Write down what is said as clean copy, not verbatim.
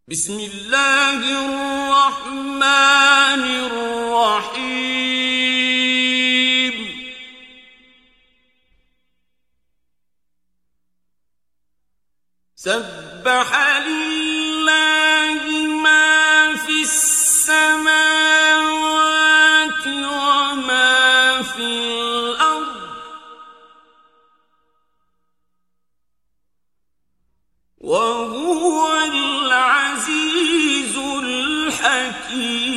بسم الله الرحمن الرحيم سبح لله ما في السماوات وما في الأرض وهو العزيز الحكيم